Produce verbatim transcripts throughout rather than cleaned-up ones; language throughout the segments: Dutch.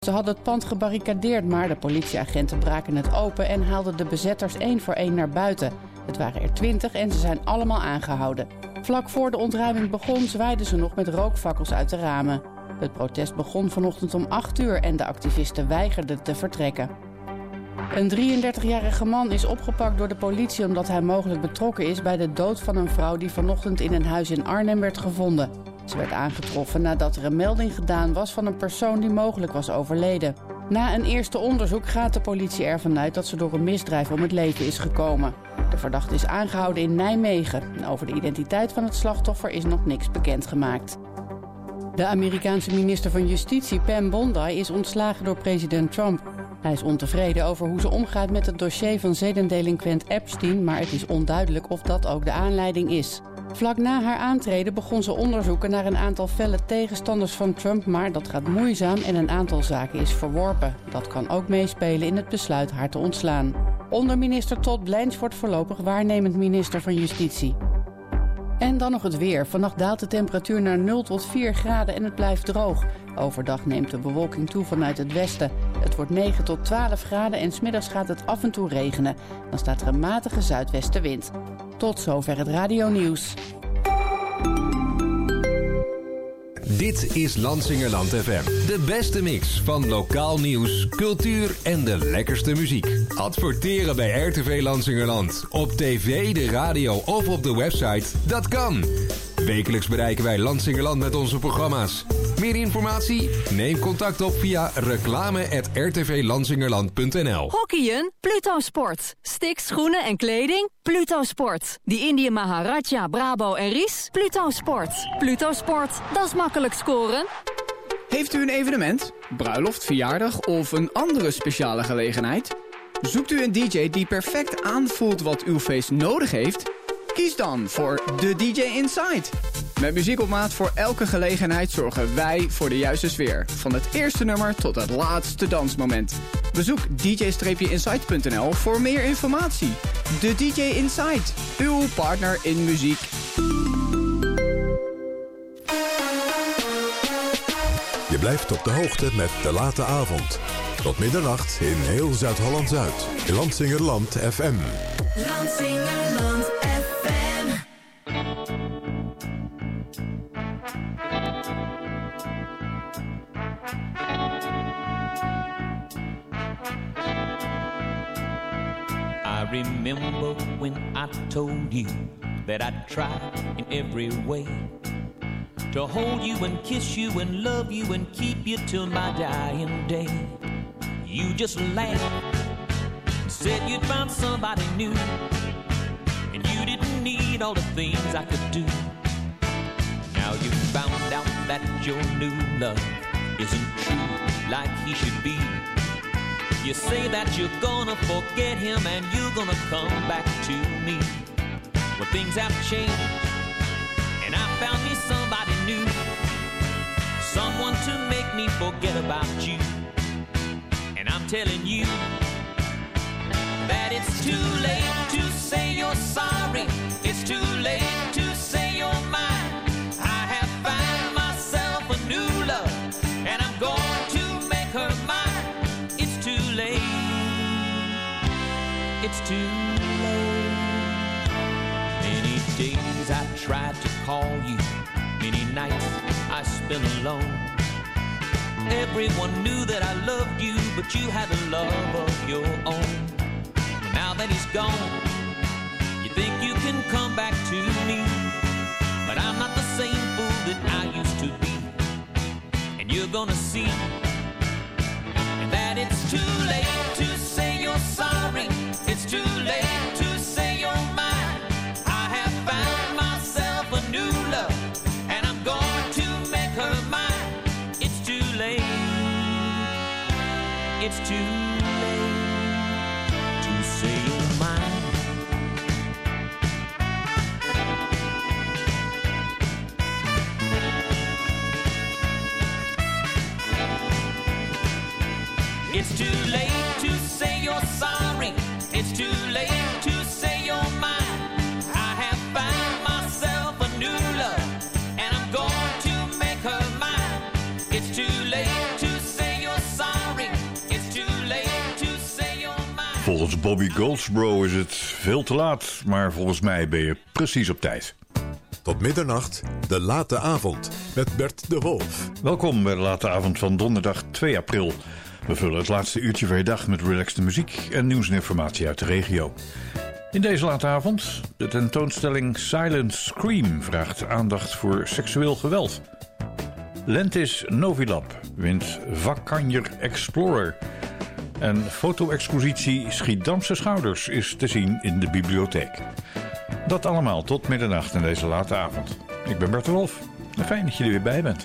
Ze hadden het pand gebarricadeerd, maar de politieagenten braken het open en haalden de bezetters één voor één naar buiten. Het waren er twintig en ze zijn allemaal aangehouden. Vlak voor de ontruiming begon zwaaiden ze nog met rookfakkels uit de ramen. Het protest begon vanochtend om acht uur en de activisten weigerden te vertrekken. Een drieëndertigjarige man is opgepakt door de politie omdat hij mogelijk betrokken is bij de dood van een vrouw die vanochtend in een huis in Arnhem werd gevonden. Ze werd aangetroffen nadat er een melding gedaan was van een persoon die mogelijk was overleden. Na een eerste onderzoek gaat de politie ervan uit dat ze door een misdrijf om het leven is gekomen. De verdachte is aangehouden in Nijmegen. Over de identiteit van het slachtoffer is nog niks bekendgemaakt. De Amerikaanse minister van Justitie Pam Bondi is ontslagen door president Trump. Hij is ontevreden over hoe ze omgaat met het dossier van zedendelinquent Epstein, maar het is onduidelijk of dat ook de aanleiding is. Vlak na haar aantreden begon ze onderzoeken naar een aantal felle tegenstanders van Trump, maar dat gaat moeizaam en een aantal zaken is verworpen. Dat kan ook meespelen in het besluit haar te ontslaan. Onder minister Todd Blanche wordt voorlopig waarnemend minister van Justitie. En dan nog het weer. Vannacht daalt de temperatuur naar nul tot vier graden en het blijft droog. Overdag neemt de bewolking toe vanuit het westen. Het wordt negen tot twaalf graden en 's middags gaat het af en toe regenen. Dan staat er een matige zuidwestenwind. Tot zover het radionieuws. Dit is Lansingerland F M. De beste mix van lokaal nieuws, cultuur en de lekkerste muziek. Adverteren bij R T V Lansingerland. Op tv, de radio of op de website. Dat kan. Wekelijks bereiken wij Lansingerland met onze programma's. Meer informatie? Neem contact op via reclame at r t v lansingerland punt n l. Hockeyen? Pluto Sport. Sticks, schoenen en kleding? Pluto Sport. Die Indië Maharaja, Brabo en Ries? Pluto Sport. Pluto Sport. Dat is makkelijk scoren. Heeft u een evenement, bruiloft, verjaardag of een andere speciale gelegenheid? Zoekt u een D J die perfect aanvoelt wat uw feest nodig heeft? Kies dan voor de D J Inside. Met muziek op maat voor elke gelegenheid zorgen wij voor de juiste sfeer. Van het eerste nummer tot het laatste dansmoment. Bezoek d j inside punt n l voor meer informatie. De D J Inside, uw partner in muziek. Je blijft op de hoogte met De Late Avond. Tot middernacht in heel Zuid-Holland-Zuid. Lansingerland F M. Lansingerland F M. I remember when I told you that I'd try in every way to hold you and kiss you and love you and keep you till my dying day. You just laughed, said you'd found somebody new, and you didn't need all the things I could do. Now you found out that your new love isn't true like he should be. You say that you're gonna forget him and you're gonna come back to me. Well, things have changed and I found me somebody new, someone to make me forget about you. And I'm telling you that it's too late to say you're sorry. It's too late to say you're mine. I have found myself a new love and I'm going to make her mine. It's too late. It's too late. Many days I tried to call you, many nights I spent alone. Everyone knew that I loved you, but you had a love of your own. Now that he's gone, you think you can come back to me, but I'm not the same fool that I used to be. And you're gonna see that it's too late to say you're sorry. It's too late to say you're mine. I have found myself a new love and I'm going to make her mine. It's too late. It's too late to say you're mine. It's too late to say you're sorry. It's too late to say you're mine. I have found myself a new love and I'm going to make her mine. It's too late to say you're sorry. Volgens Bobby Goldsboro is het veel te laat, maar volgens mij ben je precies op tijd. Tot middernacht, de late avond, met Bert de Wolf. Welkom bij de late avond van donderdag twee april. We vullen het laatste uurtje van je dag met relaxte muziek en nieuws en informatie uit de regio. In deze late avond, de tentoonstelling Silent Scream vraagt aandacht voor seksueel geweld. Lentis Novilab wint Vakkanjer Explorer. En foto-expositie Schiedamse Schouders is te zien in de bibliotheek. Dat allemaal tot middernacht in deze late avond. Ik ben Bert de Wolf en fijn dat je er weer bij bent.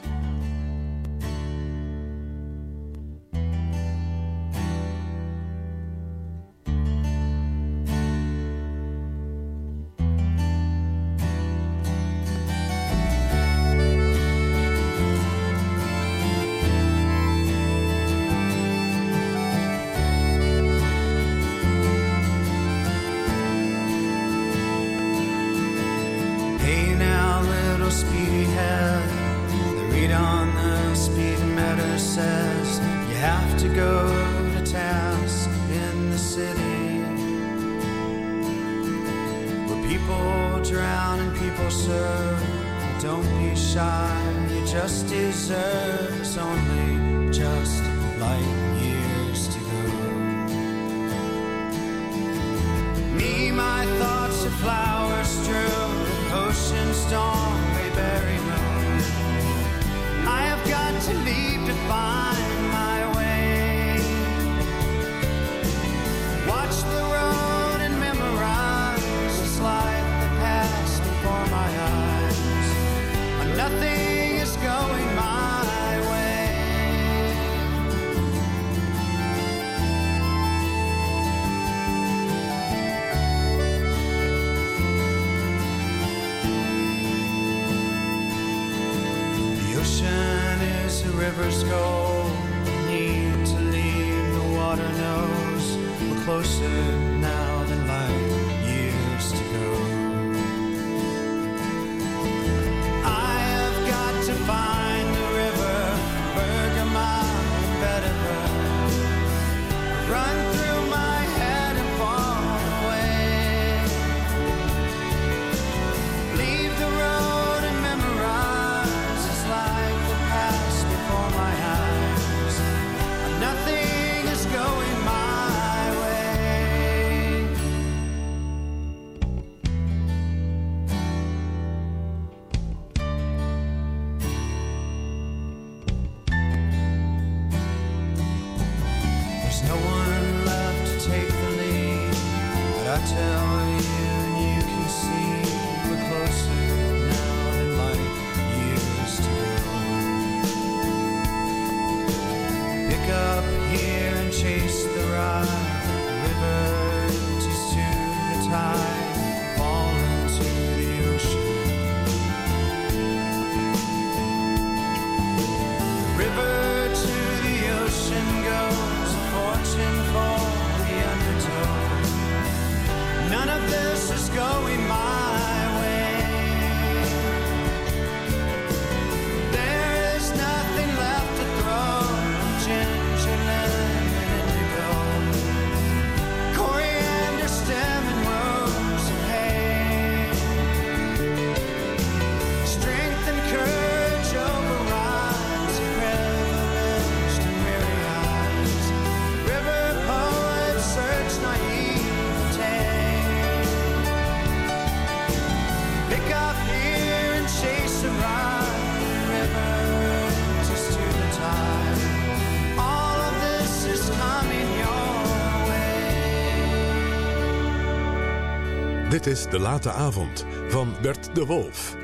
Dit is de late avond van Bert de Wolf.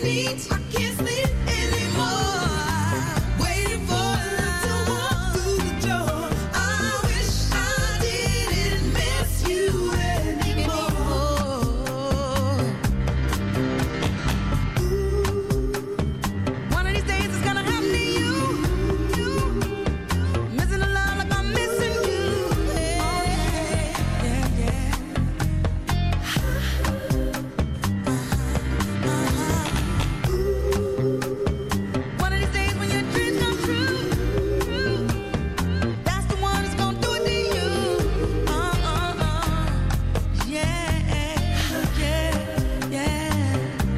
can't eat, I can't sleep anymore. Waiting for love to walk through the door. I wish I didn't miss you anymore. One of these days it's gonna happen to you. You missing the love like I'm missing you. Yeah, yeah, yeah. One of these days when your dreams come true, that's the one that's gonna do it to you. Uh, uh, uh. Yeah, yeah, yeah, yeah.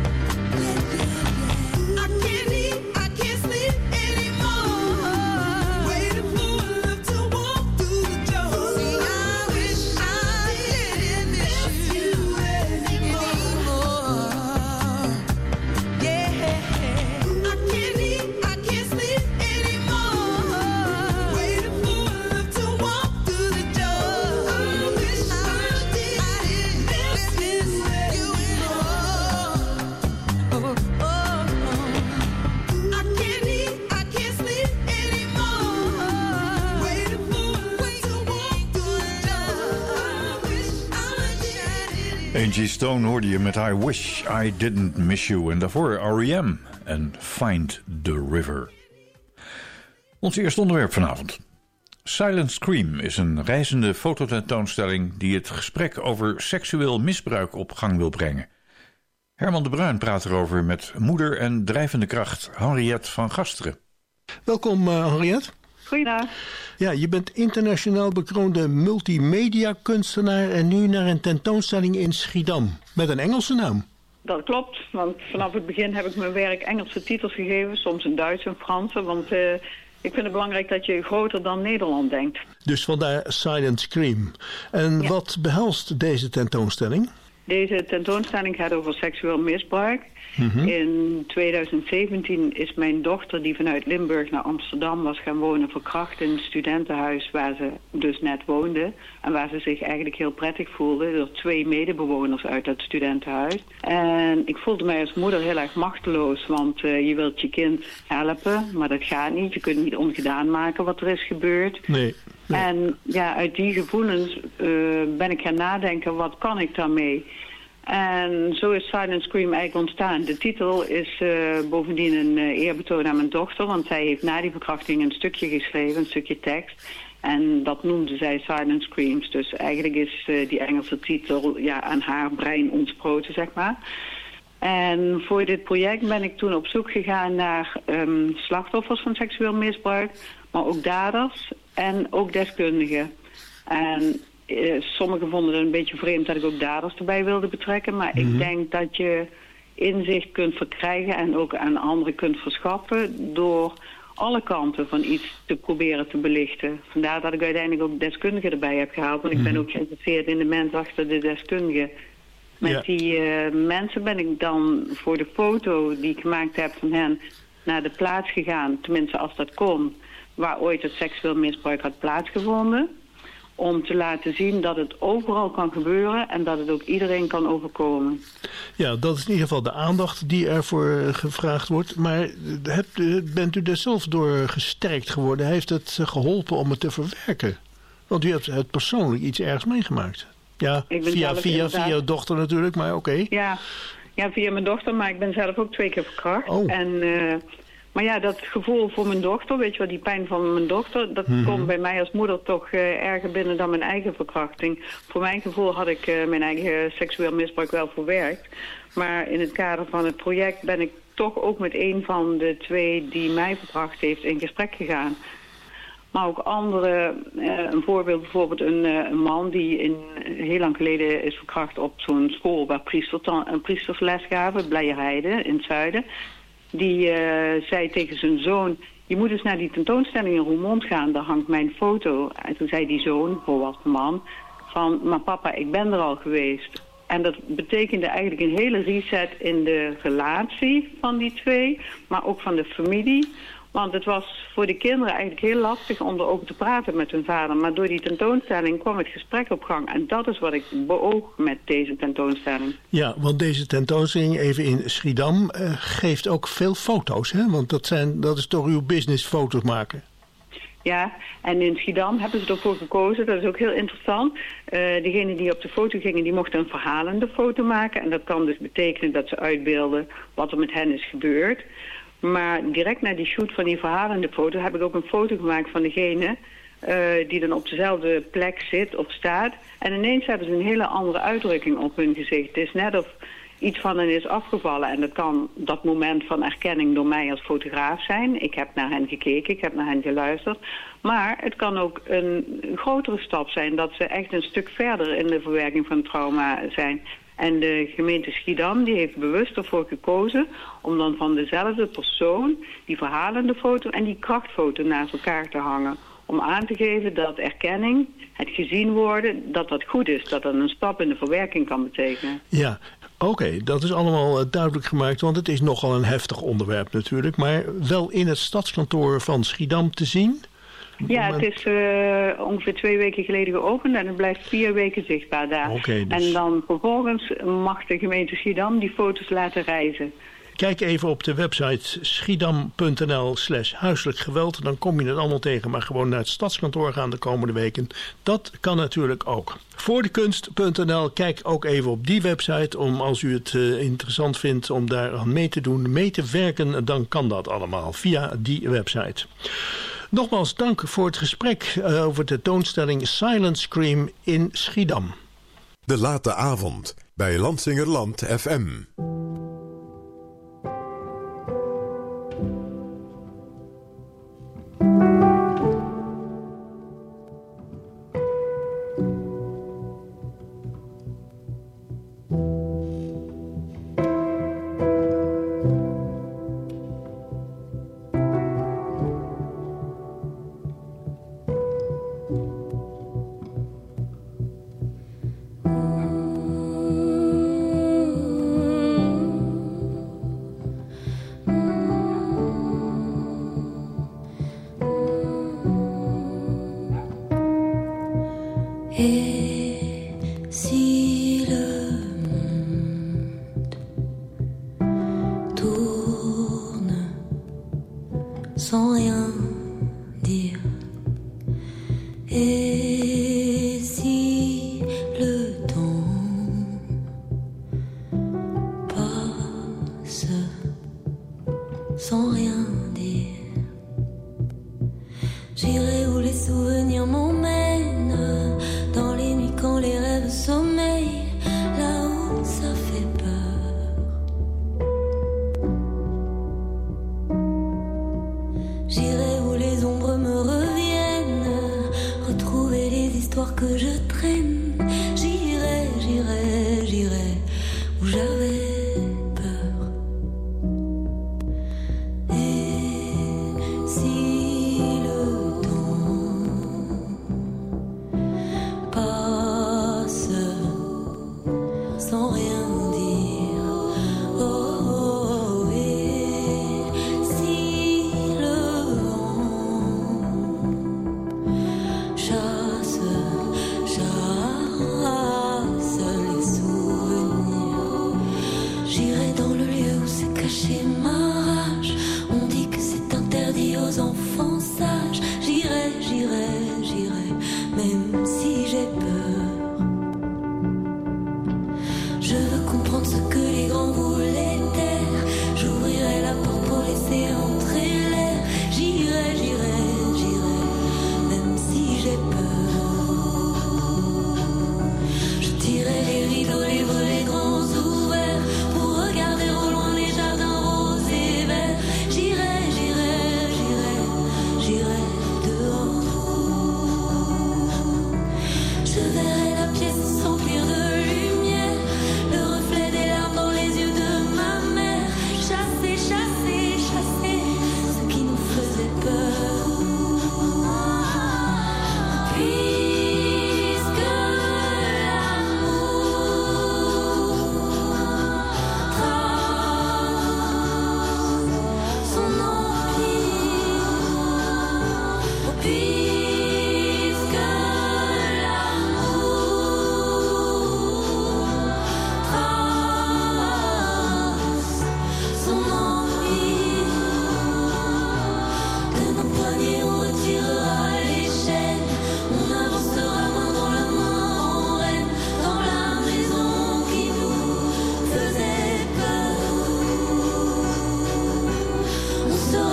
I can't eat, I can't sleep anymore. Waiting for love to walk through the door. See, I wish I didn't miss you anymore. Yeah, I can't eat, I can't sleep anymore. Waiting for love to walk through the door. I wish I didn't miss you anymore. Oh, oh, oh. I can't eat, I can't sleep anymore. Waiting for love to walk through the door. I wish I didn't. Angie Stone hoorde je met I Wish I Didn't Miss You. En daarvoor R E M en Find the River. Ons eerste onderwerp vanavond. Silent Scream is een reizende fototentoonstelling die het gesprek over seksueel misbruik op gang wil brengen. Herman de Bruin praat erover met moeder en drijvende kracht Henriette van Gasteren. Welkom uh, Henriette. Goeiedag. Ja, je bent internationaal bekroonde multimedia kunstenaar en nu naar een tentoonstelling in Schiedam met een Engelse naam. Dat klopt, want vanaf het begin heb ik mijn werk Engelse titels gegeven, soms in Duits en Frans, want uh, ik vind het belangrijk dat je groter dan Nederland denkt. Dus vandaar Silent Scream. En Ja. wat behelst deze tentoonstelling? Deze tentoonstelling gaat over seksueel misbruik. Mm-hmm. In tweeduizend zeventien is mijn dochter, die vanuit Limburg naar Amsterdam was gaan wonen, verkracht in een studentenhuis waar ze dus net woonde. En waar ze zich eigenlijk heel prettig voelde door twee medebewoners uit dat studentenhuis. En ik voelde mij als moeder heel erg machteloos, want uh, je wilt je kind helpen, maar dat gaat niet. Je kunt niet ongedaan maken wat er is gebeurd. Nee. nee. En ja, uit die gevoelens uh, ben ik gaan nadenken, wat kan ik daarmee? En zo is Silent Scream eigenlijk ontstaan. De titel is uh, bovendien een uh, eerbetoon aan mijn dochter, want zij heeft na die verkrachting een stukje geschreven, een stukje tekst. En dat noemde zij Silent Screams. Dus eigenlijk is uh, die Engelse titel ja, aan haar brein ontsproten, zeg maar. En voor dit project ben ik toen op zoek gegaan naar um, slachtoffers van seksueel misbruik, maar ook daders en ook deskundigen. En uh, sommigen vonden het een beetje vreemd dat ik ook daders erbij wilde betrekken, maar mm-hmm. ik denk dat je inzicht kunt verkrijgen en ook aan anderen kunt verschaffen door alle kanten van iets te proberen te belichten. Vandaar dat ik uiteindelijk ook deskundigen erbij heb gehaald, want mm-hmm. ik ben ook geïnteresseerd in de mens achter de deskundigen. Met ja. die uh, mensen ben ik dan voor de foto die ik gemaakt heb van hen naar de plaats gegaan, tenminste als dat kon, waar ooit het seksueel misbruik had plaatsgevonden. Om te laten zien dat het overal kan gebeuren en dat het ook iedereen kan overkomen. Ja, dat is in ieder geval de aandacht die ervoor gevraagd wordt. Maar hebt, bent u daar zelf door gesterkt geworden? Heeft het geholpen om het te verwerken? Want u hebt het persoonlijk iets ergs meegemaakt. Ja, via, via, via uw dochter natuurlijk, maar oké. Okay. Ja, ja, via mijn dochter, maar ik ben zelf ook twee keer verkracht. Oh. En, uh, maar ja, dat gevoel voor mijn dochter, weet je wel, die pijn van mijn dochter, dat mm-hmm. komt bij mij als moeder toch uh, erger binnen dan mijn eigen verkrachting. Voor mijn gevoel had ik uh, mijn eigen seksueel misbruik wel verwerkt. Maar in het kader van het project ben ik toch ook met een van de twee die mij verkracht heeft in gesprek gegaan. Maar ook andere, uh, een voorbeeld bijvoorbeeld een, uh, een man die in, uh, heel lang geleden is verkracht op zo'n school waar priesters, een priestersles gaven, Blijerheide in het zuiden. Die uh, zei tegen zijn zoon, je moet eens naar die tentoonstelling in Roermond gaan, daar hangt mijn foto. En toen zei die zoon, volwassen man, van maar papa, ik ben er al geweest. En dat betekende eigenlijk een hele reset in de relatie van die twee, maar ook van de familie. Want het was voor de kinderen eigenlijk heel lastig om erover te praten met hun vader. Maar door die tentoonstelling kwam het gesprek op gang. En dat is wat ik beoog met deze tentoonstelling. Ja, want deze tentoonstelling even in Schiedam uh, geeft ook veel foto's. Hè? Want dat, zijn, dat is toch uw business, foto's maken? Ja, en in Schiedam hebben ze ervoor gekozen. Dat is ook heel interessant. Uh, degenen die op de foto gingen, die mochten een verhalende foto maken. En dat kan dus betekenen dat ze uitbeelden wat er met hen is gebeurd. Maar direct na die shoot van die verhalende foto heb ik ook een foto gemaakt van degene uh, die dan op dezelfde plek zit of staat. En ineens hebben ze een hele andere uitdrukking op hun gezicht. Het is net of iets van hen is afgevallen. En dat kan dat moment van erkenning door mij als fotograaf zijn. Ik heb naar hen gekeken, ik heb naar hen geluisterd. Maar het kan ook een grotere stap zijn dat ze echt een stuk verder in de verwerking van trauma zijn. En de gemeente Schiedam die heeft bewust ervoor gekozen om dan van dezelfde persoon die verhalende foto en die krachtfoto naast elkaar te hangen. Om aan te geven dat erkenning, het gezien worden, dat dat goed is. Dat dat een stap in de verwerking kan betekenen. Ja, oké, okay, dat is allemaal uh, duidelijk gemaakt, want het is nogal een heftig onderwerp natuurlijk. Maar wel in het stadskantoor van Schiedam te zien. Ja, het is uh, ongeveer twee weken geleden geopend en het blijft vier weken zichtbaar daar. Okay, dus... En dan vervolgens mag de gemeente Schiedam die foto's laten reizen. Kijk even op de website schiedam.nl slash huiselijk geweld. Dan kom je het allemaal tegen, maar gewoon naar het stadskantoor gaan de komende weken. Dat kan natuurlijk ook. Voordekunst punt n l, kijk ook even op die website om als u het uh, interessant vindt om daar aan mee te doen, mee te werken, dan kan dat allemaal via die website. Nogmaals dank voor het gesprek uh, over de tentoonstelling Silent Scream in Schiedam. De late avond bij Lansingerland F M. Chasse, chasse.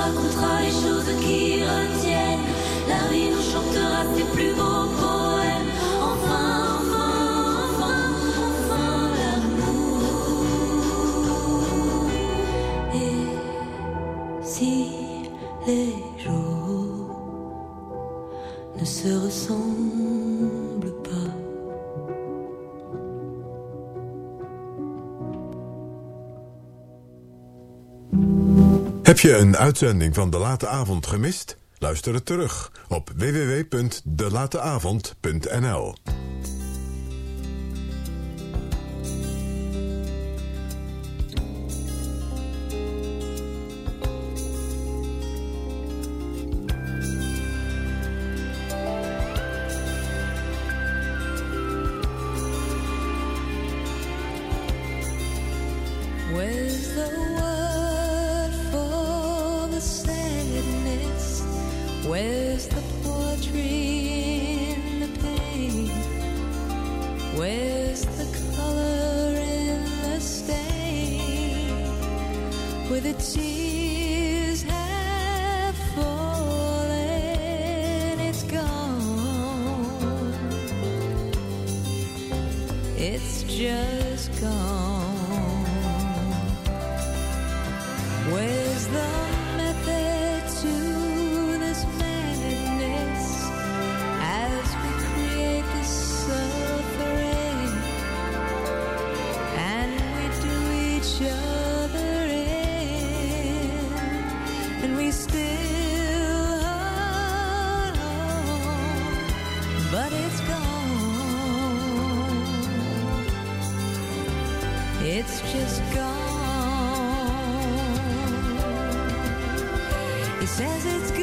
racontera les choses qui retiennent. La vie nous chantera ses plus beaux poèmes. Enfin, enfin, enfin, enfin l'amour. Et si les jours ne se ressemblent pas, heb je een uitzending van De Late Avond gemist? Luister het terug op w w w punt de late avond punt n l. where's the word for the sadness? Where's the poetry in the pain? Where's the color in the stain? Where the tears have fallen, it's gone. It's just gone. Where's the method to this madness as we create this suffering and we do each other in and we still hold on, but it's gone. It's just gone. He says it's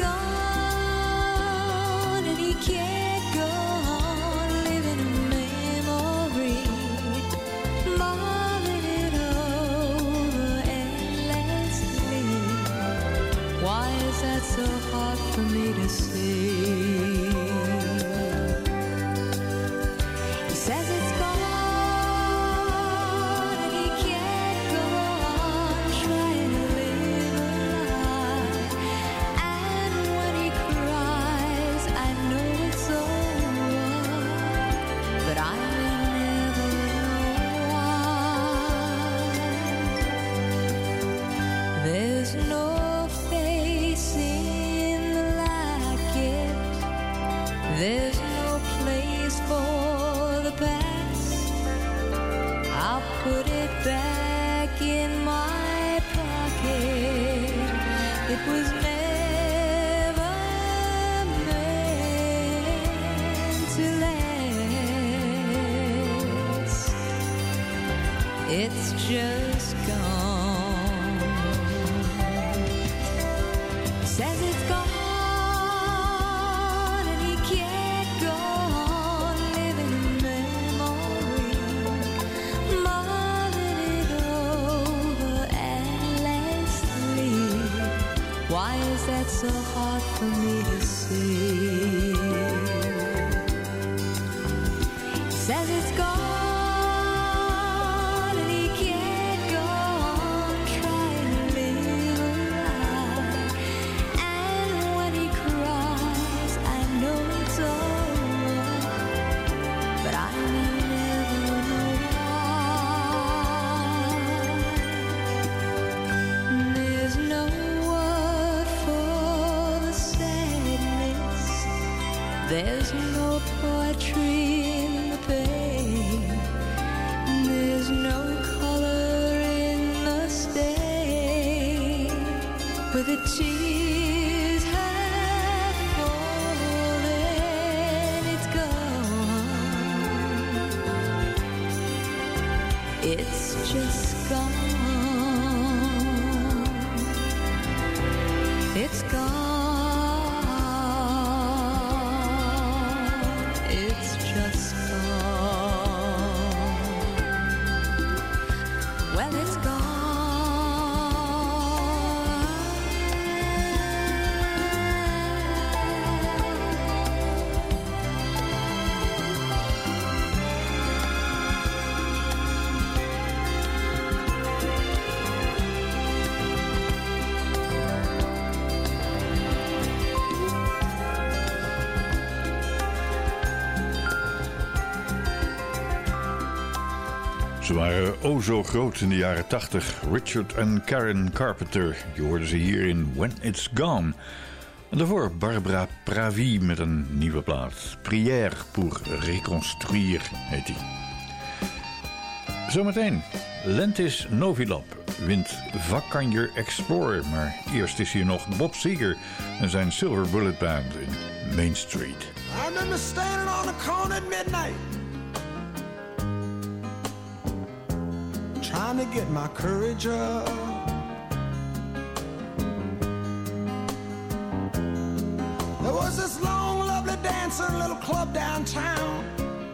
gone and he can't go on living in memory, mulling it over endlessly. Why is that so hard for me to see? He says it's gone. There's no facing like it. There's no place for the past. I'll put it back in my pocket. It was never meant to last. It's just gone. Says it's gone and he can't go on living in memory, mulling it over endlessly. Why is that so hard for me to see? Says it's gone. There's no poetry in the pain. There's no color in the stain. Where the tears have fallen, it's gone. It's just gone. It's gone. Well, it's gone. Ze waren o zo groot in de jaren tachtig. Richard en Karen Carpenter. Je hoorde ze hier in When It's Gone. En daarvoor Barbara Pravi met een nieuwe plaat. Prière pour reconstruire heet die. Zometeen. Lentis Novilab wint Vakkanjer Explorer. Maar eerst is hier nog Bob Seger en zijn Silver Bullet Band in Main Street. I remember standing on the corner at midnight, trying to get my courage up. There was this long, lovely dancer, little club downtown.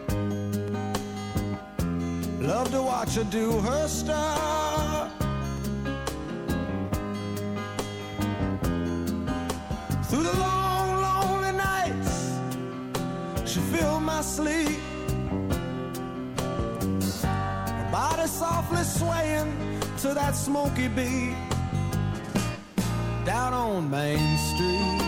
Love to watch her do her stuff. Through the long, lonely nights, she filled my sleep. Her body softly swaying to that smoky beat. Down on Main Street.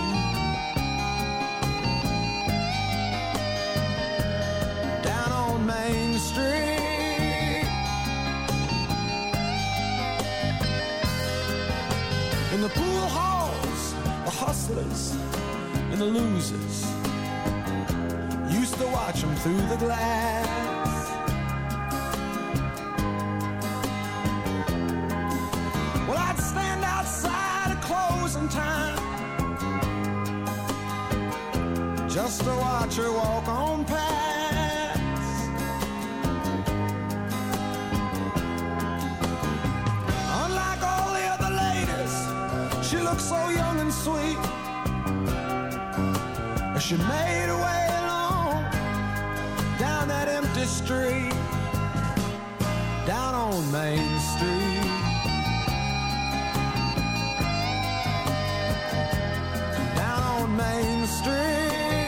Down on Main Street. In the pool halls, the hustlers and the losers used to watch them through the glass. Well, I'd stand outside at closing time just to watch her walk on past. Unlike all the other ladies, she looked so young and sweet. She made her way along down that empty street, down on Main Street. Down on Main Street.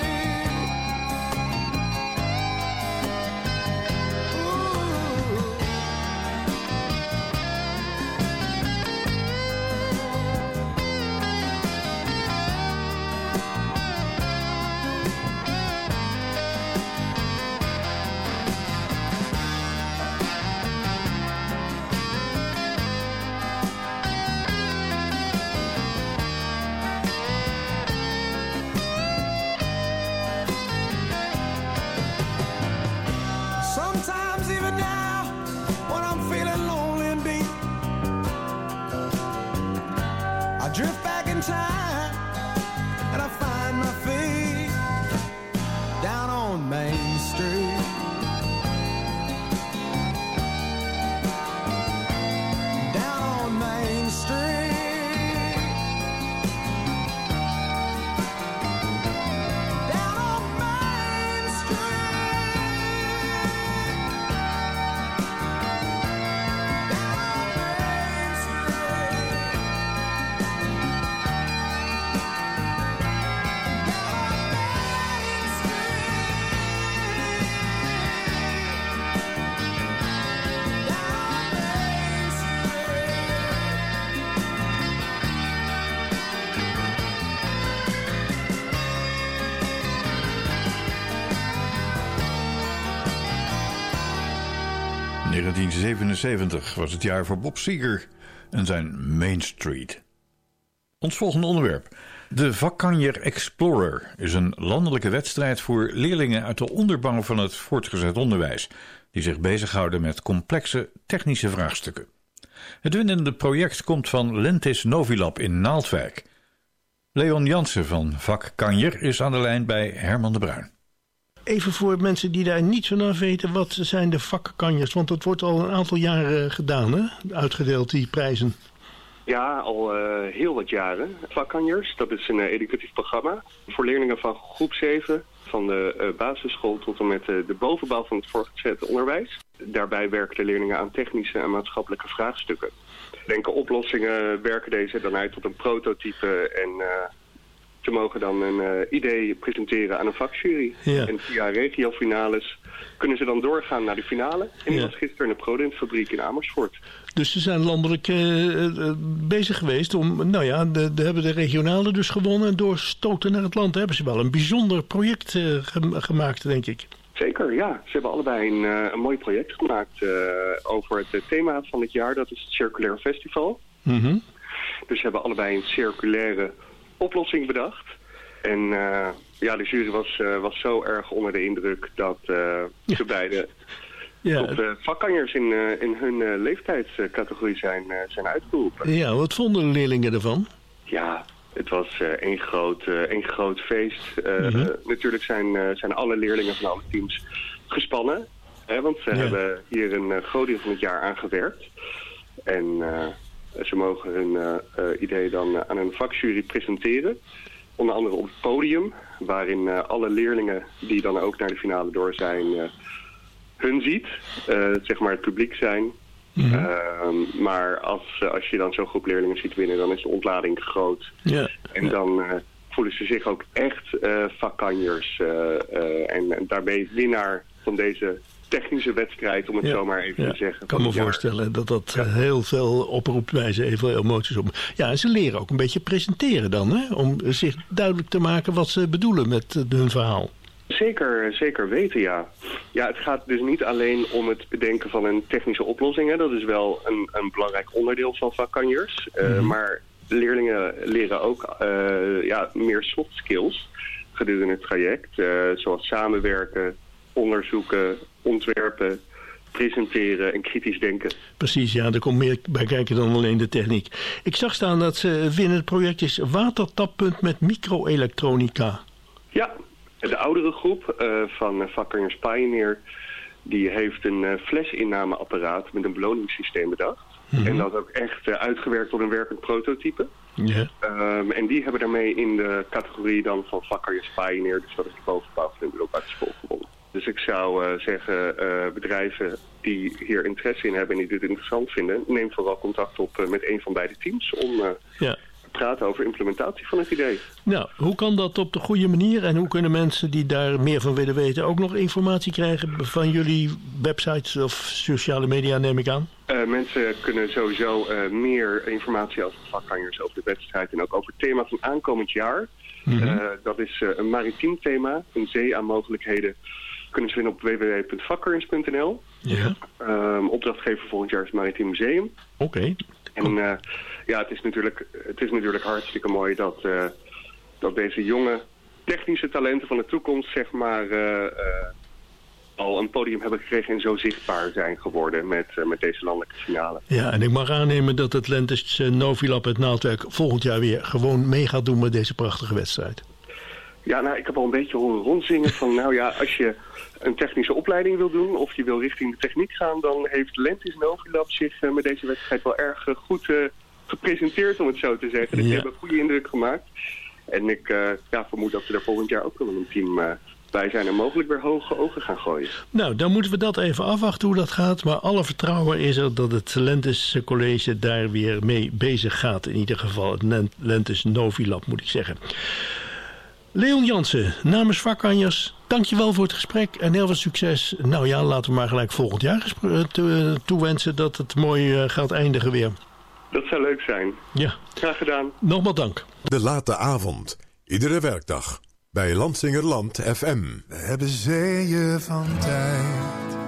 Drift back in time and I find my feet down on Main Street. Down on Main Street. Down on Main Street. negentien zevenenzeventig was het jaar voor Bob Seger en zijn Main Street. Ons volgende onderwerp. De Vakkanjer Explorer is een landelijke wedstrijd voor leerlingen uit de onderbouw van het voortgezet onderwijs, die zich bezighouden met complexe technische vraagstukken. Het winnende project komt van Lentis Novilab in Naaldwijk. Leon Jansen van Vakkanjer is aan de lijn bij Herman de Bruin. Even voor mensen die daar niet vanaf weten, wat zijn de vakkanjers? Want dat wordt al een aantal jaren gedaan, hè? Uitgedeeld, die prijzen. Ja, al uh, heel wat jaren. Vakkanjers, dat is een uh, educatief programma voor leerlingen van groep zeven, van de uh, basisschool tot en met uh, de bovenbouw van het voortgezet onderwijs. Daarbij werken de leerlingen aan technische en maatschappelijke vraagstukken. Denken oplossingen werken deze dan uit tot een prototype en uh, ze mogen dan een uh, idee presenteren aan een vakjury. Ja. En via regiofinales kunnen ze dan doorgaan naar de finale. En die ja. was gisteren in de Prodent-fabriek in Amersfoort. Dus ze zijn landelijk uh, uh, bezig geweest om, nou ja, de, de, hebben de regionale dus gewonnen en doorstoten naar het land. Hebben ze wel een bijzonder project uh, gemaakt, denk ik. Zeker, ja. Ze hebben allebei een, uh, een mooi project gemaakt uh, over het uh, thema van het jaar. Dat is het Circulair Festival. Mm-hmm. Dus ze hebben allebei een circulaire oplossing bedacht. En uh, ja, de jury was, uh, was zo erg onder de indruk dat uh, ja. ze beide ja. tot uh, vakkanjers in, uh, in hun uh, leeftijdscategorie zijn, uh, zijn uitgeroepen. Ja, wat vonden de leerlingen ervan? Ja, het was uh, één, groot, uh, één groot feest. Uh, mm-hmm. uh, natuurlijk zijn, uh, zijn alle leerlingen van alle teams gespannen. Hè, want ze ja. hebben hier een uh, groot deel van het jaar aan gewerkt. En uh, ze mogen hun uh, uh, idee dan uh, aan een vakjury presenteren. Onder andere op het podium, waarin uh, alle leerlingen die dan ook naar de finale door zijn, uh, hun ziet. Uh, zeg maar het publiek zijn. Mm-hmm. Uh, maar als, uh, als je dan zo'n groep leerlingen ziet winnen, dan is de ontlading groot. Ja. En dan uh, voelen ze zich ook echt uh, vakkanjers. Uh, uh, en, en daarbij winnaar van deze technische wedstrijd, om het ja. zo maar even ja. te zeggen. Ik kan me voorstellen dat dat ja. heel veel oproept bij ze, heel veel emoties op. Ja, en ze leren ook een beetje presenteren dan, hè? Om zich duidelijk te maken wat ze bedoelen met uh, hun verhaal. Zeker, zeker weten, ja. Ja, het gaat dus niet alleen om het bedenken van een technische oplossing. Hè. Dat is wel een, een belangrijk onderdeel van vakkanjers. Uh, mm-hmm. Maar leerlingen leren ook uh, ja, meer soft skills gedurende het traject. Uh, zoals samenwerken, onderzoeken, ontwerpen, presenteren en kritisch denken. Precies, ja, er komt meer bij kijken dan alleen de techniek. Ik zag staan dat ze winnen het project is watertappunt met microelektronica. Ja. De oudere groep uh, van uh, vakkanjers Pioneer, die heeft een uh, flesinnameapparaat met een beloningssysteem bedacht. Mm-hmm. En dat ook echt uh, uitgewerkt tot een werkend prototype. Yeah. Um, en die hebben daarmee in de categorie dan van vakkanjers Pioneer, dus dat is de bovenbouw van de middelbare school, gewonnen. Dus ik zou uh, zeggen, uh, bedrijven die hier interesse in hebben en die dit interessant vinden, neem vooral contact op uh, met een van beide teams om uh, ja. te praten over implementatie van het idee. Nou, hoe kan dat op de goede manier en hoe kunnen mensen die daar meer van willen weten ook nog informatie krijgen van jullie websites of sociale media, neem ik aan? Uh, mensen kunnen sowieso uh, meer informatie over vakkanjers, over de wedstrijd en ook over het thema van aankomend jaar. Mm-hmm. Uh, dat is uh, een maritiem thema, een zee aan mogelijkheden. Kunnen ze vinden op w w w punt vakkanjers punt n l. Ja. Um, opdrachtgever volgend jaar is het Maritiem Museum. Oké. Okay. En uh, ja, het is, natuurlijk, het is natuurlijk hartstikke mooi dat, uh, dat deze jonge technische talenten van de toekomst, zeg maar, uh, uh, al een podium hebben gekregen en zo zichtbaar zijn geworden met, uh, met deze landelijke finale. Ja, en ik mag aannemen dat het Lentes uh, Novilab het Naaldwerk volgend jaar weer gewoon mee gaat doen met deze prachtige wedstrijd. Ja, nou, ik heb al een beetje horen rondzingen van, nou ja, als je een technische opleiding wil doen of je wil richting de techniek gaan, dan heeft Lentes Novilab zich uh, met deze wedstrijd wel erg uh, goed uh, gepresenteerd, om het zo te zeggen. Dus ja. Die hebben een goede indruk gemaakt. En ik uh, ja, vermoed dat ze er volgend jaar ook wel een team uh, bij zijn en mogelijk weer hoge ogen gaan gooien. Nou, dan moeten we dat even afwachten hoe dat gaat. Maar alle vertrouwen is er dat het Lentes College daar weer mee bezig gaat. In ieder geval het Lentes Novilab, moet ik zeggen. Leon Jansen, namens vakkanjers, dankjewel voor het gesprek en heel veel succes. Nou ja, laten we maar gelijk volgend jaar to- toewensen dat het mooi gaat eindigen weer. Dat zou leuk zijn. Ja. Graag gedaan. Nogmaals dank. De late avond, iedere werkdag, bij Lansingerland F M. We hebben zeeën van tijd.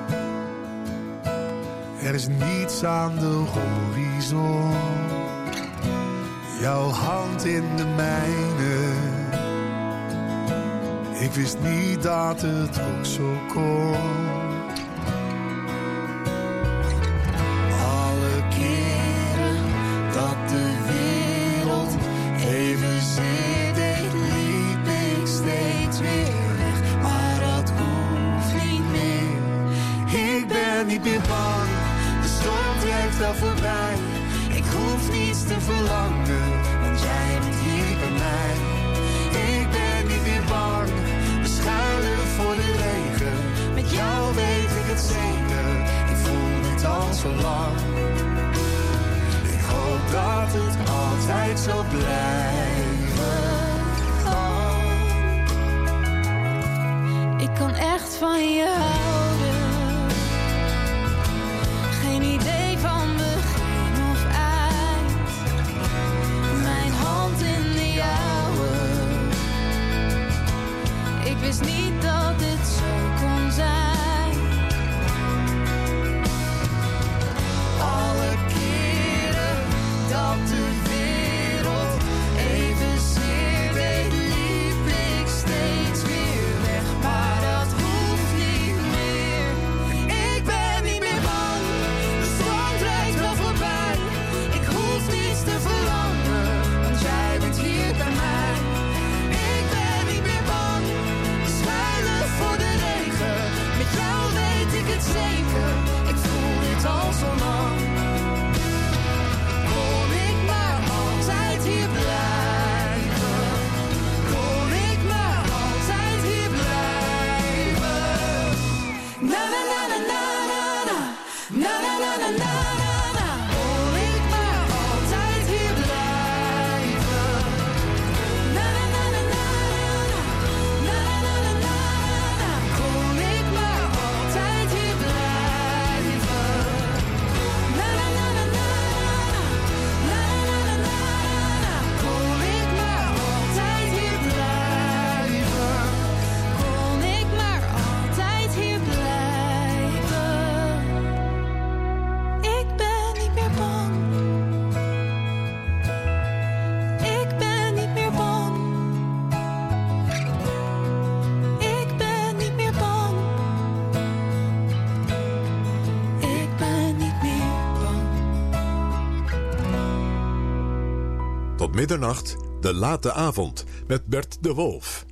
Er is niets aan de horizon. Jouw hand in de mijne. Ik wist niet dat het ook zo kon. Alle keren dat de wereld evenzeer deed, liep ik steeds weer weg. Maar dat hoeft niet meer. Ik ben niet meer bang, de storm trekt al voorbij. Ik hoef niets te verlangen, want jij bent hier bij mij. Ik ben niet meer bang, we schuilen voor de regen. Met jou weet ik het zeker, ik voel het al zo lang. Ik hoop dat het altijd zo blijven. Oh. Ik kan echt van je houden. Geen idee van begin of eind. Mijn hand in de jouwe. Ik wist niet dat dit zo kon zijn. Tot middernacht, de late avond met Bert de Wolf.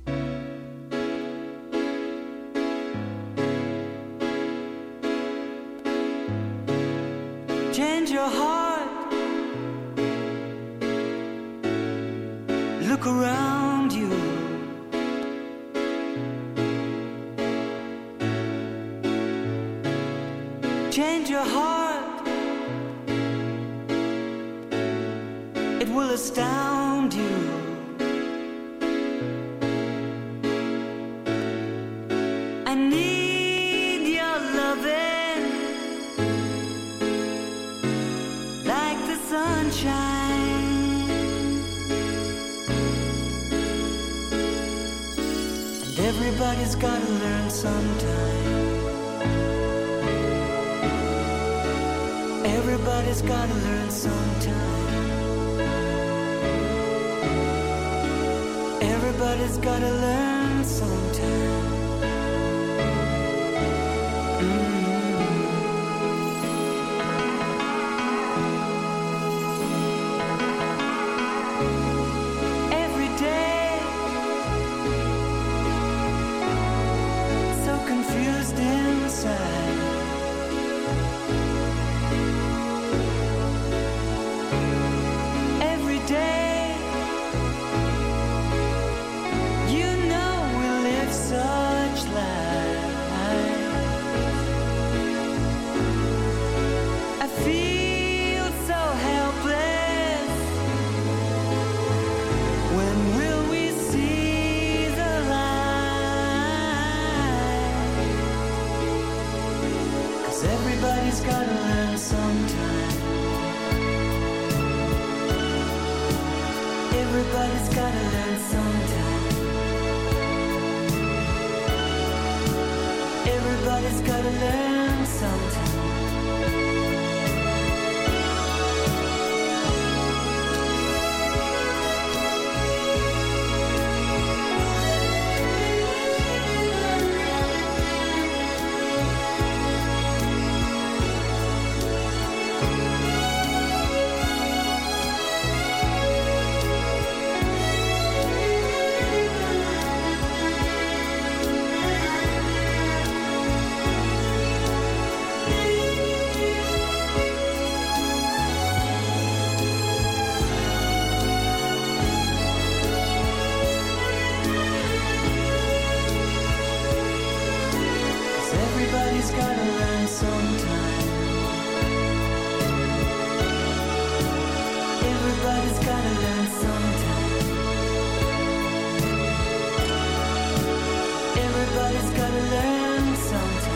Change your heart. Look around you. Change your heart. It will astound you. I need your loving like the sunshine. And everybody's gotta learn sometime. Everybody's gotta learn sometime. Everybody's gotta learn sometime. Every day, so confused inside. Every day, you know we live such life. I feel so helpless. When will we see the light? 'Cause everybody's gotta learn sometime. Everybody's gotta learn sometime. Everybody's gotta learn sometime. Everybody's gotta learn sometime. Everybody's gotta learn sometime. Everybody's gotta learn sometime.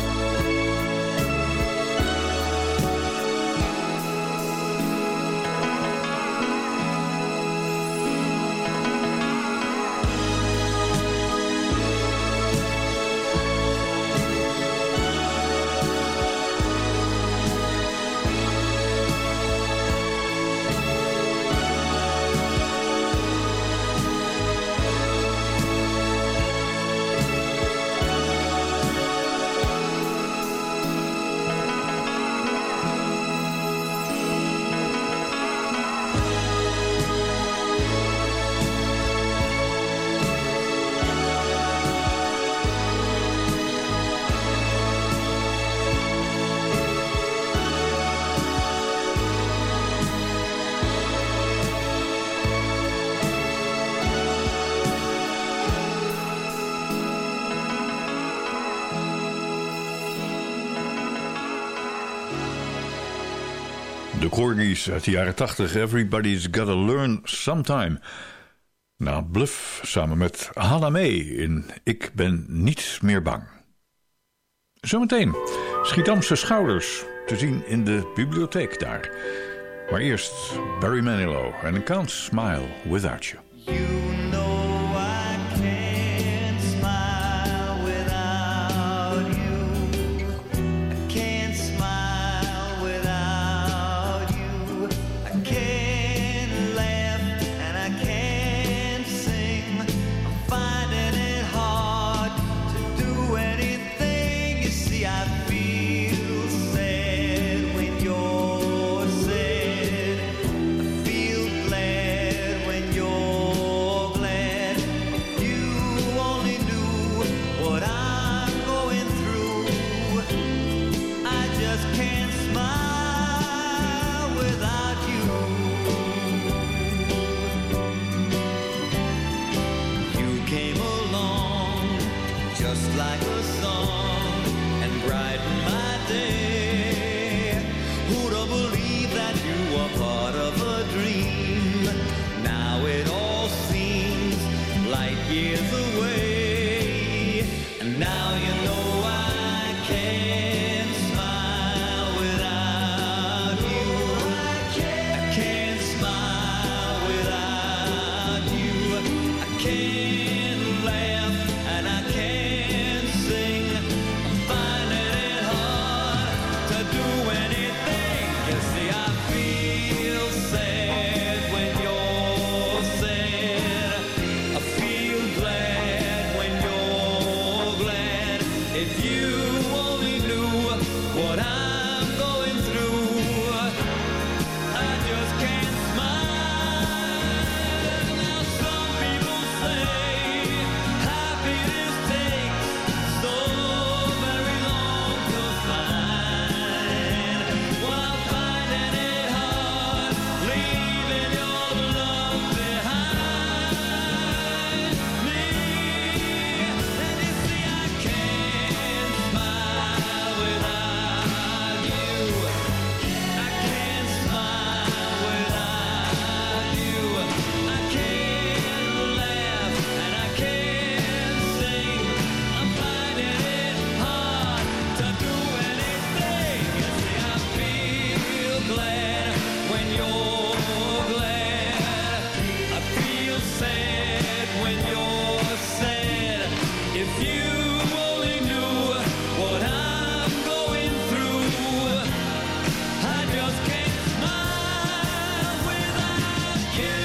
De Corgis uit de jaren tachtig. Everybody's Gotta Learn Sometime. Na Bluff samen met Hannah May in Ik Ben Niet Meer Bang. Zometeen Schiedamse Schouders te zien in de bibliotheek daar. Maar eerst Barry Manilow en I Can't Smile Without You. Feel glad can't laugh and I can't sing. I'm finding it hard to do anything. You see, I feel sad when you're sad. I feel glad when you're glad. If you only knew what I'm going through, I just can't smile. Now some people say happiness takes so very long to find. Well, I'm finding it hard leaving your love behind me. And you see, I can't smile without you. I can't smile without you. I can't laugh and I can't sing. I'm finding it hard to do anything. You see, I feel glad when you're glad. I feel sad when you're sad. If you only knew what I'm going through, I just can't smile without you.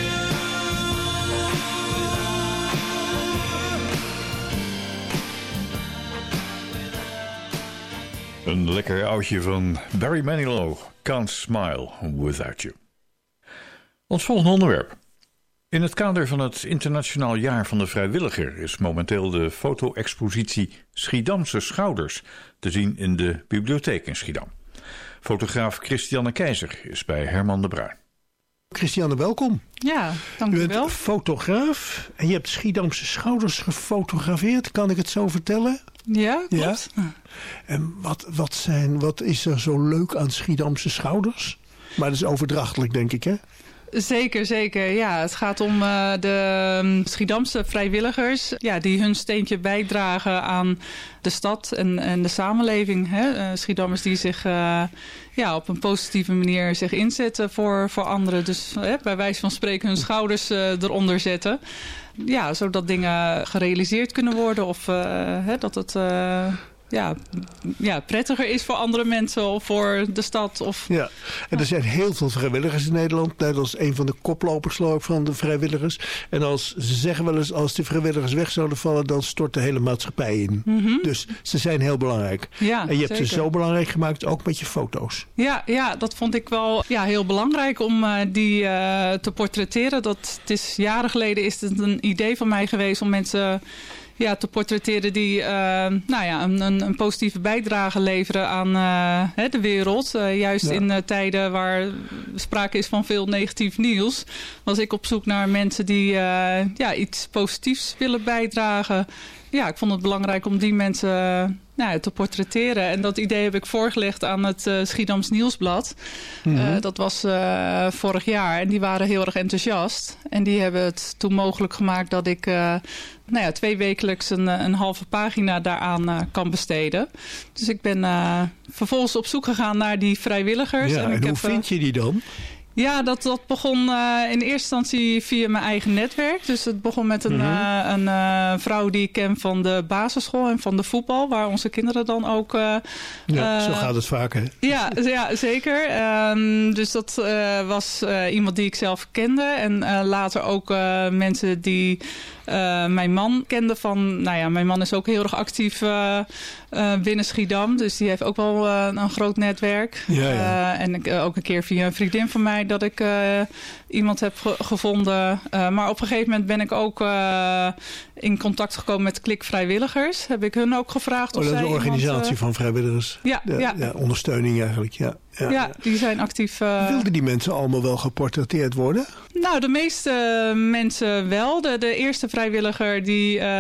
Een lekker oudje van Barry Manilow. Can't Smile Without You. Ons volgende onderwerp. In het kader van het Internationaal Jaar van de Vrijwilliger is momenteel de foto-expositie Schiedamse Schouders te zien in de bibliotheek in Schiedam. Fotograaf Christiane Keizer is bij Herman de Bruin. Christiane, welkom. Ja, dank U u bent wel. fotograaf en je hebt Schiedamse Schouders gefotografeerd. Kan ik het zo vertellen? Ja, klopt. Ja. En wat, wat, zijn, wat is er zo leuk aan Schiedamse Schouders? Maar dat is overdrachtelijk, denk ik, hè? Zeker, zeker. Ja, het gaat om uh, de um, Schiedamse vrijwilligers, ja, die hun steentje bijdragen aan de stad en, en de samenleving. Hè? Uh, Schiedammers die zich uh, ja, op een positieve manier zich inzetten voor, voor anderen. Dus uh, bij wijze van spreken hun schouders uh, eronder zetten. Ja, zodat dingen gerealiseerd kunnen worden of uh, hè, dat het uh, ja, ja, prettiger is voor andere mensen of voor de stad. Of, ja, en er zijn heel veel vrijwilligers in Nederland. Dat is een van de koplopers, geloof ik, van de vrijwilligers. En als, ze zeggen wel eens, als de vrijwilligers weg zouden vallen, dan stort de hele maatschappij in. Mm-hmm. Dus ze zijn heel belangrijk. Ja, en je hebt zeker. ze zo belangrijk gemaakt, ook met je foto's. Ja, ja, dat vond ik wel ja, heel belangrijk om uh, die uh, te portretteren. Dat, het is, jaren geleden is het een idee van mij geweest om mensen ja, te portretteren die uh, nou ja, een, een, een positieve bijdrage leveren aan uh, hè, de wereld. Uh, juist ja. in uh, tijden waar sprake is van veel negatief nieuws, was ik op zoek naar mensen die uh, ja, iets positiefs willen bijdragen. Ja, ik vond het belangrijk om die mensen uh, nou, te portretteren. En dat idee heb ik voorgelegd aan het uh, Schiedams Nieuwsblad. Mm-hmm. Uh, dat was uh, vorig jaar en die waren heel erg enthousiast. En die hebben het toen mogelijk gemaakt dat ik uh, nou ja, twee wekelijks een, een halve pagina daaraan uh, kan besteden. Dus ik ben uh, vervolgens op zoek gegaan naar die vrijwilligers. Ja, en, en ik hoe heb, vind je die dan? Ja, dat, dat begon uh, in eerste instantie via mijn eigen netwerk. Dus het begon met een, mm-hmm. uh, een uh, vrouw die ik ken van de basisschool en van de voetbal. Waar onze kinderen dan ook... Uh, ja, uh, zo gaat het vaak, hè? Ja, ja zeker. Um, dus dat uh, was uh, iemand die ik zelf kende. En uh, later ook uh, mensen die... Uh, mijn man kende van... Nou ja, mijn man is ook heel erg actief uh, uh, binnen Schiedam. Dus die heeft ook wel uh, een groot netwerk. Ja, ja. Uh, en ik, uh, ook een keer via een vriendin van mij dat ik uh, iemand heb ge- gevonden. Uh, maar op een gegeven moment ben ik ook uh, in contact gekomen met Klik Vrijwilligers. Heb ik hun ook gevraagd oh, of dat zij is een organisatie iemand, uh, van vrijwilligers. Ja, ja, ja. ja, ondersteuning eigenlijk, ja. Ja, ja, die zijn actief. Uh... Wilden die mensen allemaal wel geportretteerd worden? Nou, de meeste mensen wel. De, de eerste vrijwilliger die, uh,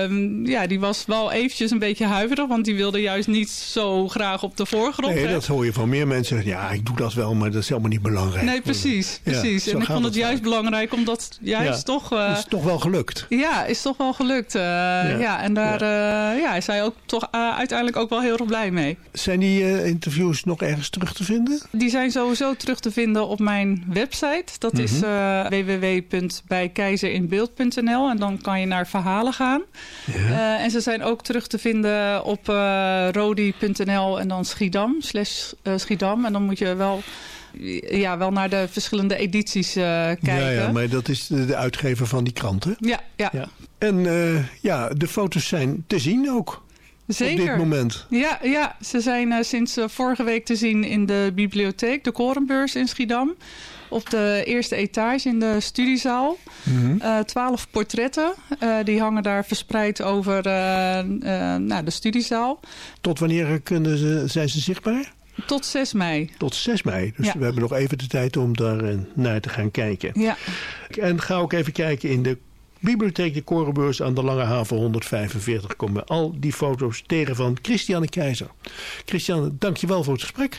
ja, die was wel eventjes een beetje huiverig. Want die wilde juist niet zo graag op de voorgrond. Nee, hè? dat hoor je van meer mensen. Ja, ik doe dat wel, maar dat is helemaal niet belangrijk. Nee, precies. precies. Ja, en ik vond het juist vaak. belangrijk omdat juist ja, toch... Uh, is toch wel gelukt. Ja, is toch wel gelukt. Uh, ja. ja, en daar ja. Uh, ja, is hij ook toch uh, uiteindelijk ook wel heel erg blij mee. Zijn die uh, interviews nog ergens terug te vinden? vinden? Die zijn sowieso terug te vinden op mijn website. Dat is Mhm. uh, w w w punt bij keizerinbeeld punt n l. En dan kan je naar verhalen gaan. Ja. Uh, en ze zijn ook terug te vinden op uh, rodi punt n l en dan Schiedam, slash uh, Schiedam. En dan moet je wel, ja, wel naar de verschillende edities uh, kijken. Ja, ja, maar dat is de, de uitgever van die krant, hè? Ja, ja. ja. En uh, ja, de foto's zijn te zien ook. Zeker. Op dit moment. Ja, ja. Ze zijn uh, sinds uh, vorige week te zien in de bibliotheek, de Korenbeurs in Schiedam. Op de eerste etage in de studiezaal. Mm-hmm. Uh, twaalf portretten. Uh, die hangen daar verspreid over uh, uh, nou, de studiezaal. Tot wanneer kunnen ze, zijn ze zichtbaar? Tot zes mei. Tot zes mei. Dus ja. we hebben nog even de tijd om daar uh, naar te gaan kijken. Ja. En ga ook even kijken in de Bibliotheek de Korenbeurs aan de Lange Haven honderdvijfenveertig. Komen al die foto's tegen van Christiane Keizer. Christiane, dank je wel voor het gesprek.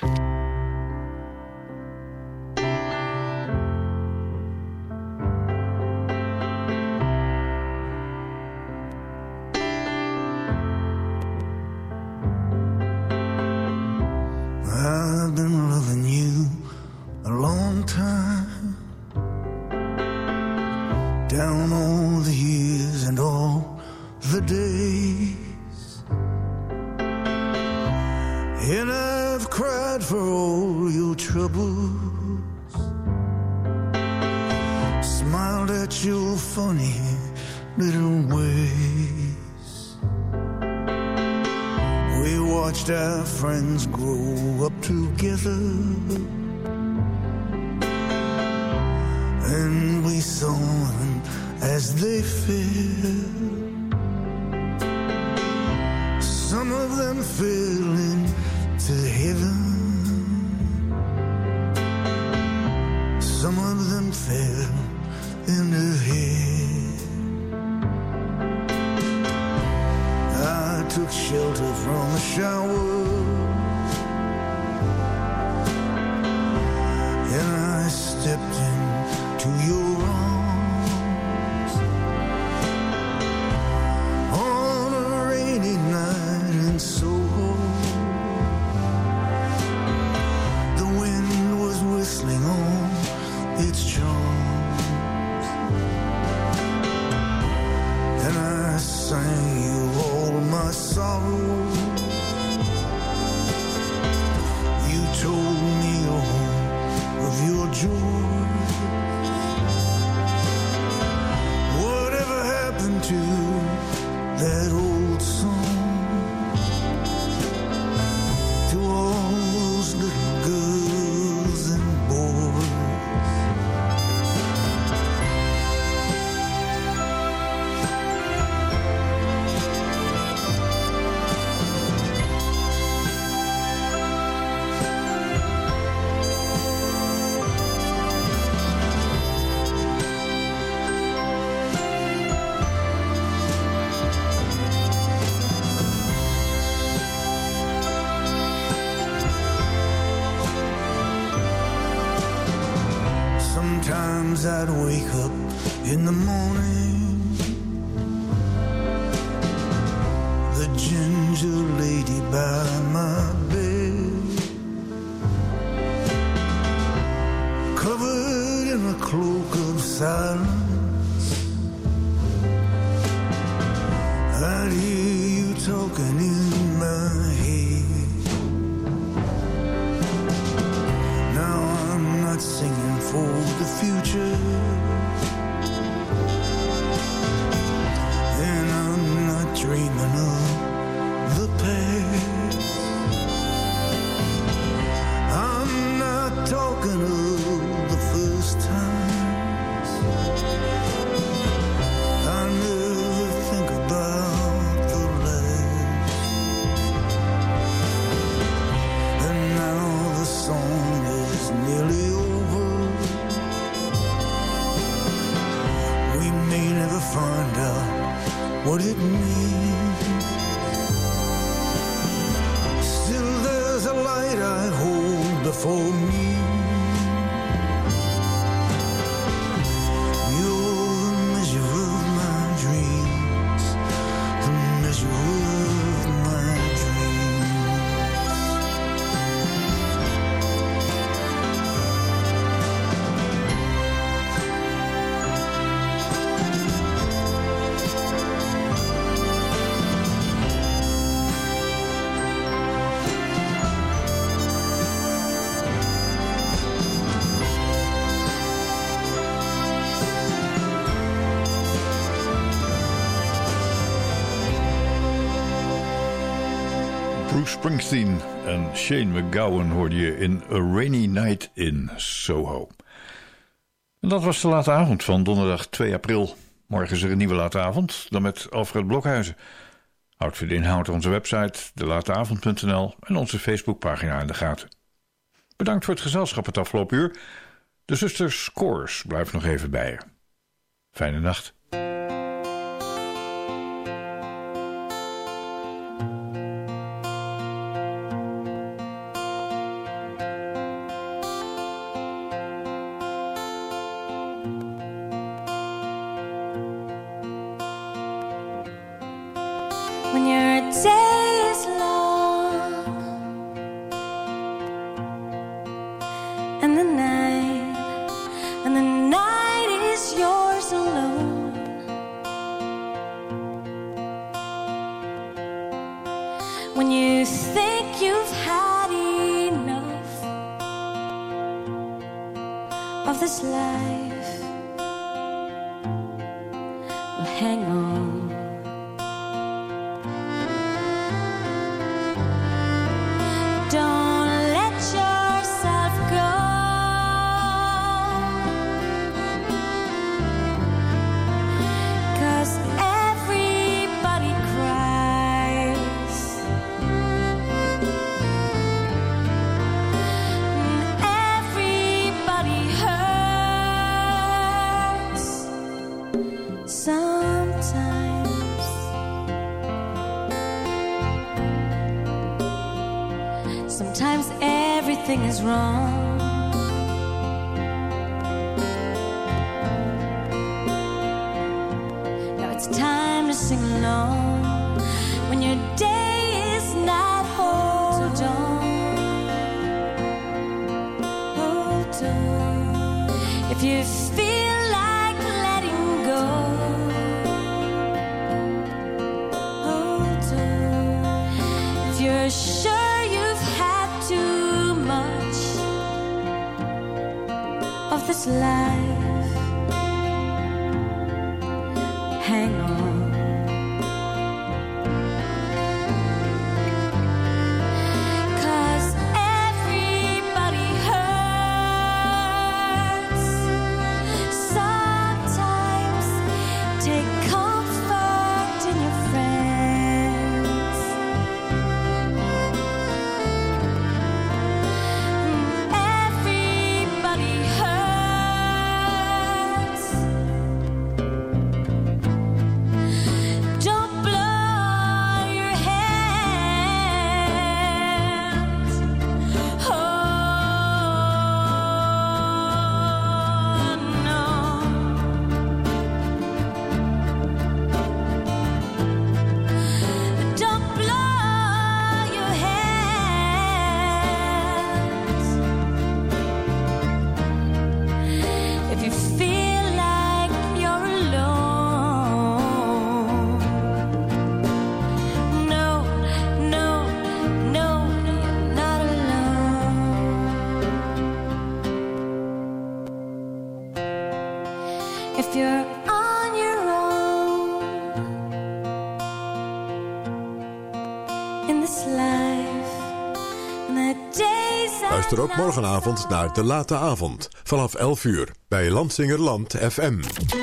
I've been loving you a long time, down all the years and all the days, and I've cried for all your troubles, smiled at your funny little ways. We watched our friends grow up together, and we saw them as they fell. Some of them fell into heaven, some of them fell into hell. I took shelter from the shower, and I stepped into your arms on a rainy night in Soho. The wind was whistling on its charms, and I sang you all my sorrow. You told me all of your joy. Whatever happened to that old song, to all those little girls and boys? Sometimes I'd wake up in the morning, the ginger lady by my bed, covered in a cloak of silence. I'd hear you talking in my head. Now I'm not singing for the future, and I'm not dreaming of the past. I'm not talking of the first times. I never think about the last. And now the song is nearly over. We may never find out what it means. Still there's a light I hold before me. You're the measure of my dreams, the measure of my dreams. Bruce Springsteen en Shane McGowan hoorde je in A Rainy Night in Soho. En dat was de late avond van donderdag twee april. Morgen is er een nieuwe late avond, dan met Alfred Blokhuizen. Houd voor de inhoud onze website, de lateavond punt n l en onze Facebookpagina in de gaten. Bedankt voor het gezelschap het afgelopen uur. De zuster Scores blijft nog even bij je. Fijne nacht. When your day is long and the night and the night is yours alone, when you think you've had enough of this life, well, hang on. Don't let yourself go, 'cause everybody cries, everybody hurts sometimes. Sometimes everything is wrong. Now it's time to sing along. When your day is not, hold on, hold on. If you feel like letting go, hold on. If you're sure too much of this life, hang on. 'Cause everybody hurts sometimes. Take comfort in your friends. If you're on your own in this life, and the days are Luister ook morgenavond naar De Late Avond vanaf elf uur bij Landsingerland F M.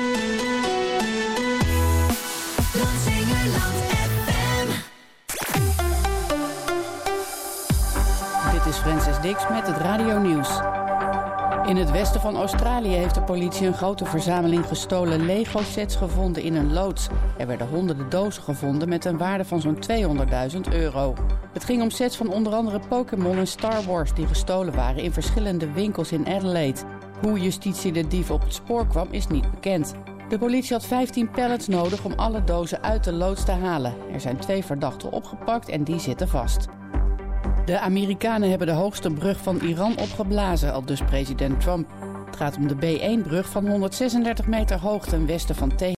Dit is Francis Dix met het Radio Nieuws. In het westen van Australië heeft de politie een grote verzameling gestolen Lego-sets gevonden in een loods. Er werden honderden dozen gevonden met een waarde van zo'n tweehonderdduizend euro. Het ging om sets van onder andere Pokémon en Star Wars die gestolen waren in verschillende winkels in Adelaide. Hoe justitie de dief op het spoor kwam is niet bekend. De politie had vijftien pallets nodig om alle dozen uit de loods te halen. Er zijn twee verdachten opgepakt en die zitten vast. De Amerikanen hebben de hoogste brug van Iran opgeblazen, aldus president Trump. Het gaat om de B één brug van honderdzesendertig meter hoog ten westen van Teheran.